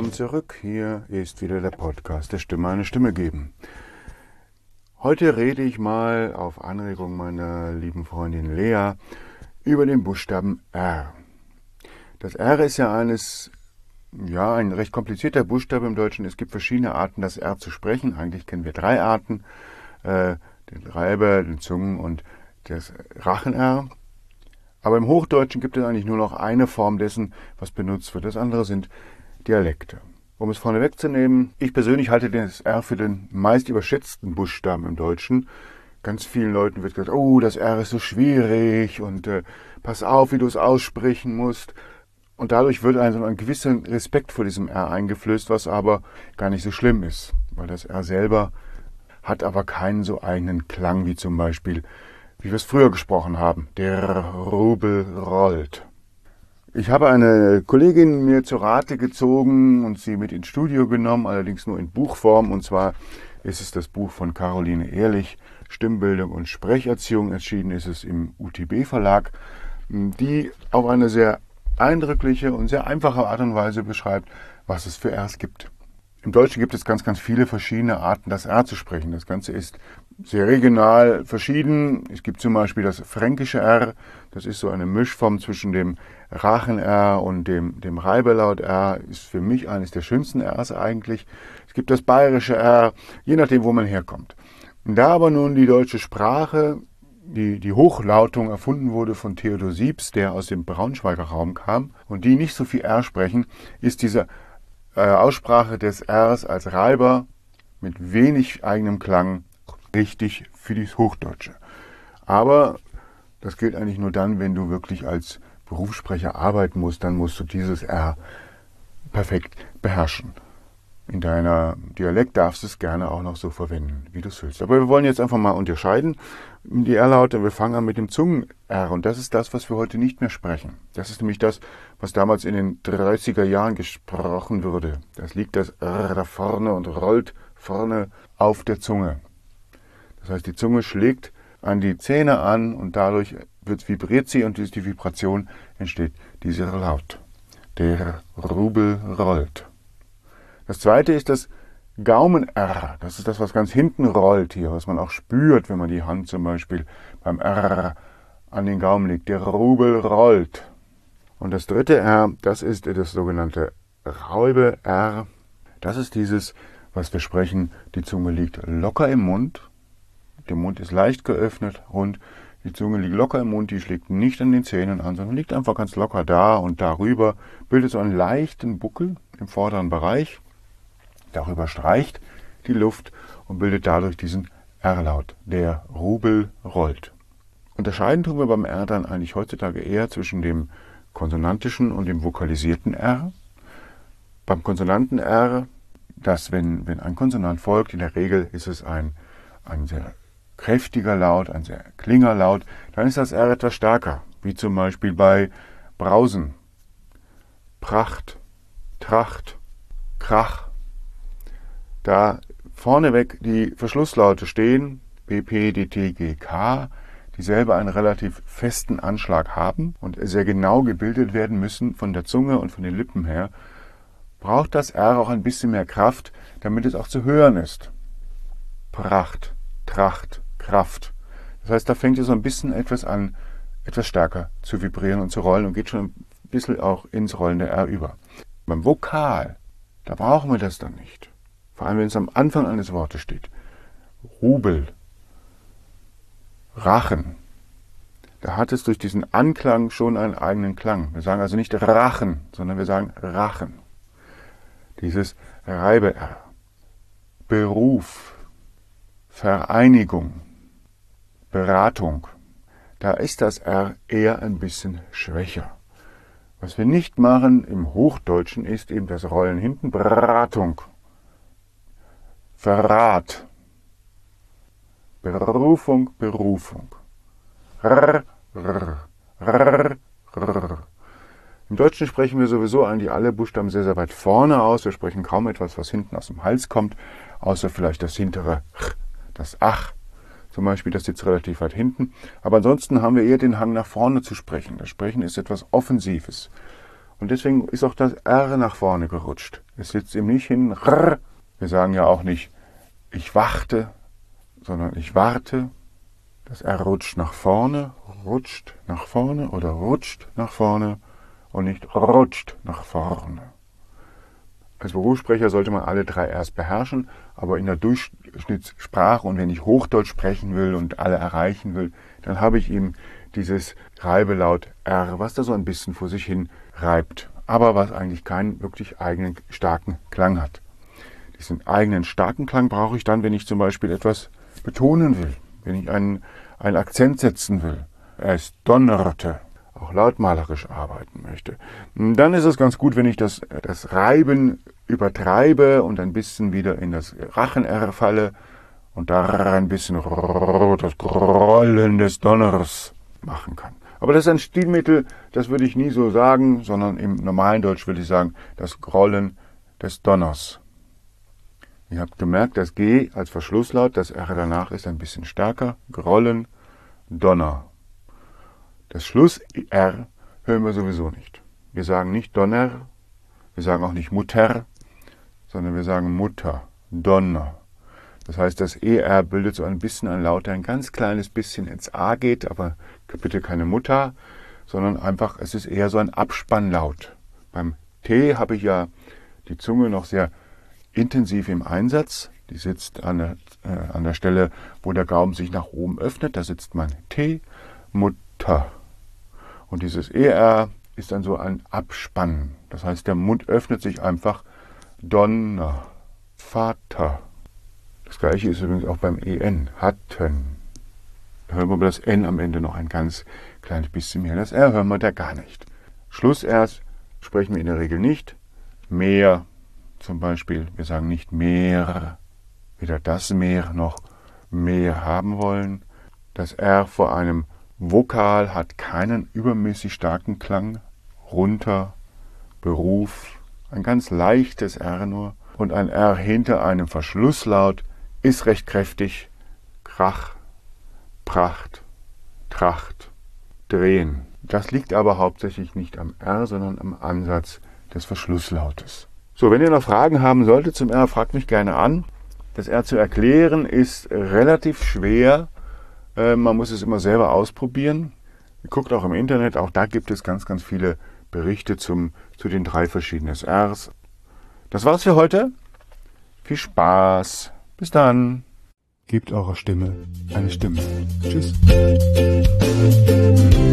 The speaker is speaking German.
willkommen zurück. Hier ist wieder der Podcast der Stimme eine Stimme geben. Heute rede ich mal auf Anregung meiner lieben Freundin Lea über den Buchstaben R. Das R ist ja ein recht komplizierter Buchstabe im Deutschen. Es gibt verschiedene Arten, das R zu sprechen. Eigentlich kennen wir 3 Arten. Den Reiber, den Zungen- und das Rachen-R. Aber im Hochdeutschen gibt es eigentlich nur noch eine Form dessen, was benutzt wird. Das andere sind Dialekte. Um es vorne wegzunehmen, ich persönlich halte das R für den meist überschätzten Buchstaben im Deutschen. Ganz vielen Leuten wird gesagt, oh, das R ist so schwierig und pass auf, wie du es aussprechen musst. Und dadurch wird einem ein gewisser Respekt vor diesem R eingeflößt, was aber gar nicht so schlimm ist. Weil das R selber hat aber keinen so eigenen Klang, wie zum Beispiel, wie wir es früher gesprochen haben, der Rubel rollt. Ich habe eine Kollegin mir zu Rate gezogen und sie mit ins Studio genommen, allerdings nur in Buchform. Und zwar ist es das Buch von Caroline Ehrlich, Stimmbildung und Sprecherziehung. Erschienen ist es im UTB Verlag, die auf eine sehr eindrückliche und sehr einfache Art und Weise beschreibt, was es für Rs gibt. Im Deutschen gibt es ganz, ganz viele verschiedene Arten, das R zu sprechen. Das Ganze ist sehr regional verschieden. Es gibt zum Beispiel das fränkische R. Das ist so eine Mischform zwischen dem Rachen-R und dem Reiberlaut-R. Ist für mich eines der schönsten Rs eigentlich. Es gibt das bayerische R, je nachdem, wo man herkommt. Da aber nun die deutsche Sprache, die Hochlautung erfunden wurde von Theodor Siebs, der aus dem Braunschweiger Raum kam, und die nicht so viel R sprechen, ist diese Aussprache des Rs als Reiber mit wenig eigenem Klang richtig für das Hochdeutsche. Aber das gilt eigentlich nur dann, wenn du wirklich als Berufssprecher arbeiten musst, dann musst du dieses R perfekt beherrschen. In deiner Dialekt darfst du es gerne auch noch so verwenden, wie du es willst. Aber wir wollen jetzt einfach mal unterscheiden die R-Laute. Wir fangen an mit dem Zungen-R und das ist das, was wir heute nicht mehr sprechen. Das ist nämlich das, was damals in den 30er Jahren gesprochen wurde. Das liegt das R da vorne und rollt vorne auf der Zunge. Das heißt, die Zunge schlägt an die Zähne an und dadurch vibriert sie und durch die Vibration entsteht dieser Laut. Der Rubel rollt. Das zweite ist das Gaumen-R. Das ist das, was ganz hinten rollt hier, was man auch spürt, wenn man die Hand zum Beispiel beim R an den Gaumen legt. Der Rubel rollt. Und das dritte R, das ist das sogenannte Raube-R. Das ist dieses, was wir sprechen, die Zunge liegt locker im Mund. Der Mund ist leicht geöffnet, rund. Die Zunge liegt locker im Mund, die schlägt nicht an den Zähnen an, sondern liegt einfach ganz locker da und darüber, bildet so einen leichten Buckel im vorderen Bereich. Darüber streicht die Luft und bildet dadurch diesen R-Laut. Der Rubel rollt. Unterscheiden tun wir beim R dann eigentlich heutzutage eher zwischen dem konsonantischen und dem vokalisierten R. Beim konsonanten R, wenn ein Konsonant folgt, in der Regel ist es ein sehr kräftiger Laut, ein sehr klinger Laut, dann ist das R etwas stärker, wie zum Beispiel bei Brausen, Pracht, Tracht, Krach. Da vorneweg die Verschlusslaute stehen, B, P, D, T, G, K, die selber einen relativ festen Anschlag haben und sehr genau gebildet werden müssen von der Zunge und von den Lippen her, braucht das R auch ein bisschen mehr Kraft, damit es auch zu hören ist. Pracht, Tracht, Kraft. Das heißt, da fängt es so ein bisschen etwas an, etwas stärker zu vibrieren und zu rollen und geht schon ein bisschen auch ins rollende R über. Beim Vokal, da brauchen wir das dann nicht. Vor allem, wenn es am Anfang eines Wortes steht. Rubel, Rachen. Da hat es durch diesen Anklang schon einen eigenen Klang. Wir sagen also nicht Rachen, sondern wir sagen Rachen. Dieses Reibe-R. Beruf, Vereinigung, Beratung. Da ist das R eher ein bisschen schwächer. Was wir nicht machen im Hochdeutschen ist eben das Rollen hinten. Beratung. Verrat. Berufung, Berufung. Rrr, rrr, rrr, rrr. Im Deutschen sprechen wir sowieso eigentlich alle Buchstaben sehr, sehr weit vorne aus. Wir sprechen kaum etwas, was hinten aus dem Hals kommt, außer vielleicht das hintere Ch, das Ach. Zum Beispiel, das sitzt relativ weit hinten. Aber ansonsten haben wir eher den Hang nach vorne zu sprechen. Das Sprechen ist etwas Offensives. Und deswegen ist auch das R nach vorne gerutscht. Es sitzt ihm nicht hin. R. Wir sagen ja auch nicht, ich warte, sondern ich warte. Das R rutscht nach vorne oder rutscht nach vorne und nicht rutscht nach vorne. Als Berufssprecher sollte man alle 3 Rs beherrschen, aber in der Durchschnittssprache und wenn ich Hochdeutsch sprechen will und alle erreichen will, dann habe ich eben dieses Reibelaut R, was da so ein bisschen vor sich hin reibt, aber was eigentlich keinen wirklich eigenen starken Klang hat. Diesen eigenen starken Klang brauche ich dann, wenn ich zum Beispiel etwas betonen will, wenn ich einen Akzent setzen will. Es donnerte, auch lautmalerisch arbeiten möchte. Dann ist es ganz gut, wenn ich das Reiben übertreibe und ein bisschen wieder in das Rachen-R falle und da ein bisschen das Grollen des Donners machen kann. Aber das ist ein Stilmittel, das würde ich nie so sagen, sondern im normalen Deutsch würde ich sagen, das Grollen des Donners. Ihr habt gemerkt, das G als Verschlusslaut, das R danach ist ein bisschen stärker. Grollen, Donner. Das Schluss-R hören wir sowieso nicht. Wir sagen nicht Donner, wir sagen auch nicht Mutter, sondern wir sagen Mutter, Donner. Das heißt, das ER bildet so ein bisschen ein Laut, der ein ganz kleines bisschen ins A geht, aber bitte keine Mutter, sondern einfach, es ist eher so ein Abspannlaut. Beim T habe ich ja die Zunge noch sehr intensiv im Einsatz. Die sitzt an der Stelle, wo der Gaumen sich nach oben öffnet. Da sitzt mein T, Mutter. Und dieses ER ist dann so ein Abspannen. Das heißt, der Mund öffnet sich einfach. Donner, Vater. Das gleiche ist übrigens auch beim EN. Hatten. Da hören wir das N am Ende noch ein ganz kleines bisschen mehr. Das R hören wir da gar nicht. Schluss-Rs sprechen wir in der Regel nicht. Mehr zum Beispiel. Wir sagen nicht mehr. Weder das Mehr noch mehr haben wollen. Das R vor einem Vokal hat keinen übermäßig starken Klang. Runter, Beruf, ein ganz leichtes R nur. Und ein R hinter einem Verschlusslaut ist recht kräftig. Krach, Pracht, Tracht, Drehen. Das liegt aber hauptsächlich nicht am R, sondern am Ansatz des Verschlusslautes. So, wenn ihr noch Fragen haben solltet zum R, fragt mich gerne an. Das R zu erklären ist relativ schwer. Man muss es immer selber ausprobieren. Ihr guckt auch im Internet, auch da gibt es ganz, ganz viele Berichte zu den 3 verschiedenen Rs. Das war's für heute. Viel Spaß. Bis dann. Gebt eurer Stimme eine Stimme. Tschüss.